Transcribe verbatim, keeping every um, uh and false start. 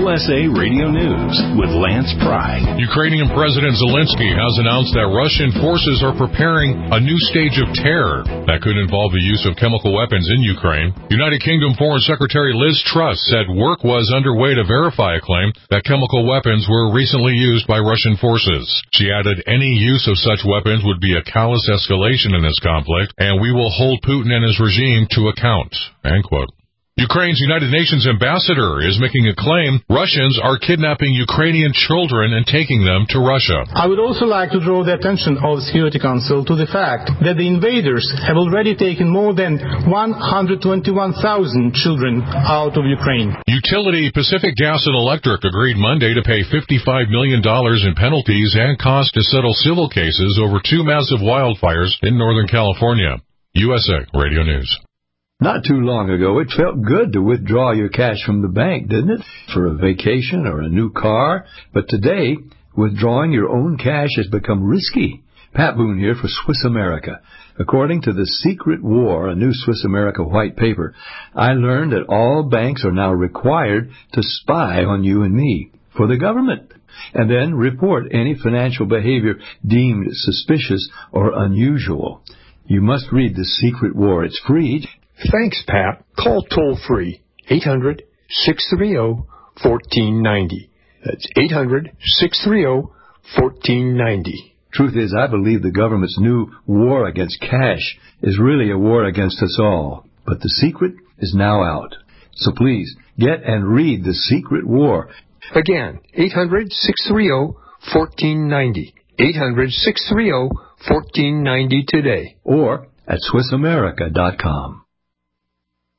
U S A Radio News with Lance Pry. Ukrainian President Zelensky has announced that Russian forces are preparing a new stage of terror that could involve the use of chemical weapons in Ukraine. United Kingdom Foreign Secretary Liz Truss said work was underway to verify a claim that chemical weapons were recently used by Russian forces. She added any use of such weapons would be a callous escalation in this conflict, and we will hold Putin and his regime to account. End quote. Ukraine's United Nations ambassador is making a claim Russians are kidnapping Ukrainian children and taking them to Russia. I would also like to draw the attention of the Security Council to the fact that the invaders have already taken more than one hundred twenty-one thousand children out of Ukraine. Utility Pacific Gas and Electric agreed Monday to pay fifty-five million dollars in penalties and costs to settle civil cases over two massive wildfires in Northern California. U S A Radio News. Not too long ago, it felt good to withdraw your cash from the bank, didn't it? For a vacation or a new car. But today, withdrawing your own cash has become risky. Pat Boone here for Swiss America. According to The Secret War, a new Swiss America white paper, I learned that all banks are now required to spy on you and me for the government, and then report any financial behavior deemed suspicious or unusual. You must read The Secret War. It's free. Thanks, Pat. Call toll-free, eight hundred, six three zero, one four nine zero. That's eight hundred, six three zero, one four nine zero. Truth is, I believe the government's new war against cash is really a war against us all. But the secret is now out. So please, get and read The Secret War. Again, eight hundred, six three zero, one four nine zero. eight hundred, six three zero, one four nine zero today. Or at Swiss America dot com.